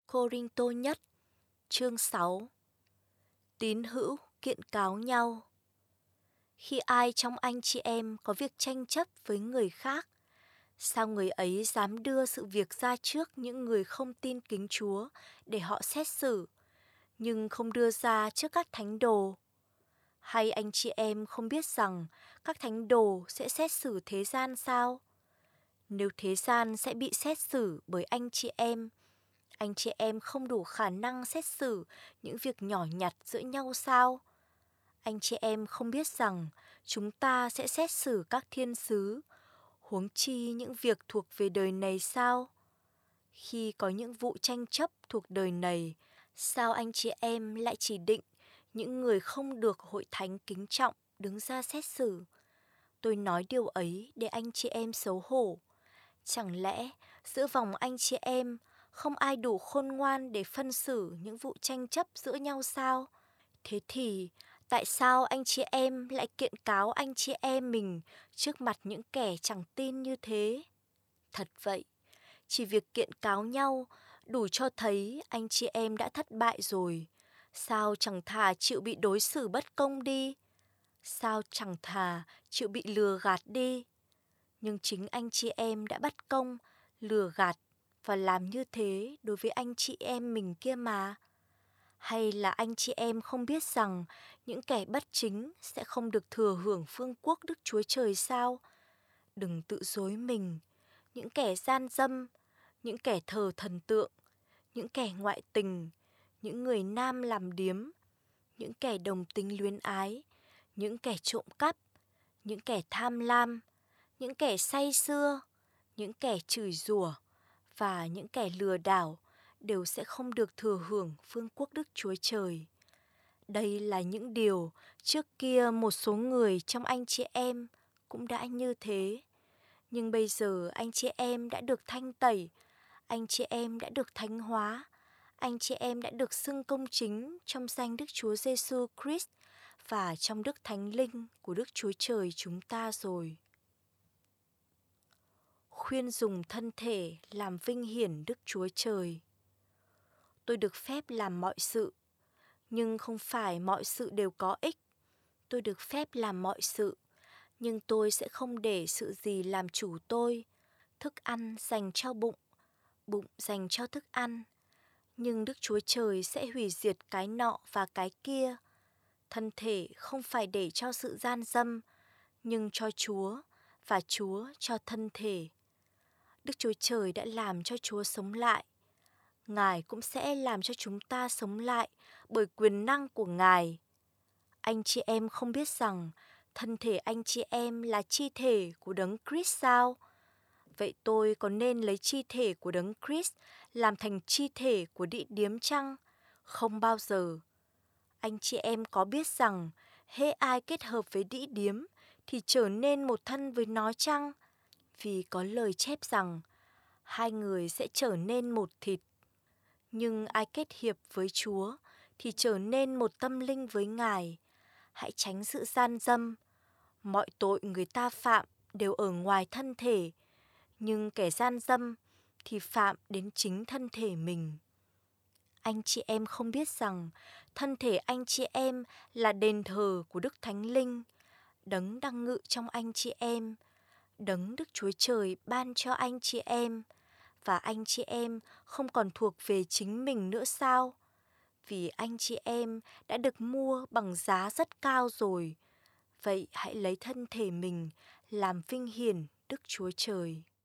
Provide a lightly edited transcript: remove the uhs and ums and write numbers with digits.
Cô-rinh-tô nhất, chương 6. Tín hữu kiện cáo nhau. Khi ai trong anh chị em có việc tranh chấp với người khác, sao người ấy dám đưa sự việc ra trước những người không tin kính Chúa để họ xét xử, nhưng không đưa ra trước các thánh đồ? Hay anh chị em không biết rằng các thánh đồ sẽ xét xử thế gian sao? Nếu thế gian sẽ bị xét xử bởi anh chị em không đủ khả năng xét xử những việc nhỏ nhặt giữa nhau sao? Anh chị em không biết rằng chúng ta sẽ xét xử các thiên sứ, huống chi những việc thuộc về đời này sao? Khi có những vụ tranh chấp thuộc đời này, sao anh chị em lại chỉ định những người không được hội thánh kính trọng đứng ra xét xử? Tôi nói điều ấy để anh chị em xấu hổ. Chẳng lẽ giữa vòng anh chị em không ai đủ khôn ngoan để phân xử những vụ tranh chấp giữa nhau sao? Thế thì tại sao anh chị em lại kiện cáo anh chị em mình trước mặt những kẻ chẳng tin như thế? Thật vậy, chỉ việc kiện cáo nhau đủ cho thấy anh chị em đã thất bại rồi. Sao chẳng thà chịu bị đối xử bất công đi? Sao chẳng thà chịu bị lừa gạt đi? Nhưng chính anh chị em đã bắt công, lừa gạt và làm như thế đối với anh chị em mình kia mà. Hay là anh chị em không biết rằng những kẻ bất chính sẽ không được thừa hưởng phương quốc Đức Chúa Trời sao? Đừng tự dối mình. Những kẻ gian dâm, những kẻ thờ thần tượng, những kẻ ngoại tình, những người nam làm điếm, những kẻ đồng tính luyến ái, những kẻ trộm cắp, những kẻ tham lam, những kẻ say sưa, những kẻ chửi rủa và những kẻ lừa đảo đều sẽ không được thừa hưởng phương quốc Đức Chúa Trời. Đây là những điều trước kia một số người trong anh chị em cũng đã như thế. Nhưng bây giờ anh chị em đã được thanh tẩy, anh chị em đã được thánh hóa, anh chị em đã được xưng công chính trong danh Đức Chúa Giêsu Christ và trong Đức Thánh Linh của Đức Chúa Trời chúng ta rồi. Khuyên dùng thân thể làm vinh hiển Đức Chúa Trời. Tôi được phép làm mọi sự, nhưng không phải mọi sự đều có ích. Tôi được phép làm mọi sự, nhưng tôi sẽ không để sự gì làm chủ tôi. Thức ăn dành cho bụng, bụng dành cho thức ăn. Nhưng Đức Chúa Trời sẽ hủy diệt cái nọ và cái kia. Thân thể không phải để cho sự gian dâm, nhưng cho Chúa, và Chúa cho thân thể. Đức Chúa Trời đã làm cho Chúa sống lại. Ngài cũng sẽ làm cho chúng ta sống lại bởi quyền năng của Ngài. Anh chị em không biết rằng thân thể anh chị em là chi thể của Đấng Christ sao? Vậy tôi có nên lấy chi thể của Đấng Christ làm thành chi thể của đĩ điếm chăng? Không bao giờ. Anh chị em có biết rằng hễ ai kết hợp với đĩ điếm thì trở nên một thân với nó chăng? Vì có lời chép rằng hai người sẽ trở nên một thịt. Nhưng ai kết hiệp với Chúa thì trở nên một tâm linh với Ngài. Hãy tránh sự gian dâm. Mọi tội người ta phạm đều ở ngoài thân thể, nhưng kẻ gian dâm thì phạm đến chính thân thể mình. Anh chị em không biết rằng thân thể anh chị em là đền thờ của Đức Thánh Linh, Đấng đang ngự trong anh chị em, Đấng Đức Chúa Trời ban cho anh chị em, và anh chị em không còn thuộc về chính mình nữa sao? Vì anh chị em đã được mua bằng giá rất cao rồi. Vậy hãy lấy thân thể mình làm vinh hiển Đức Chúa Trời.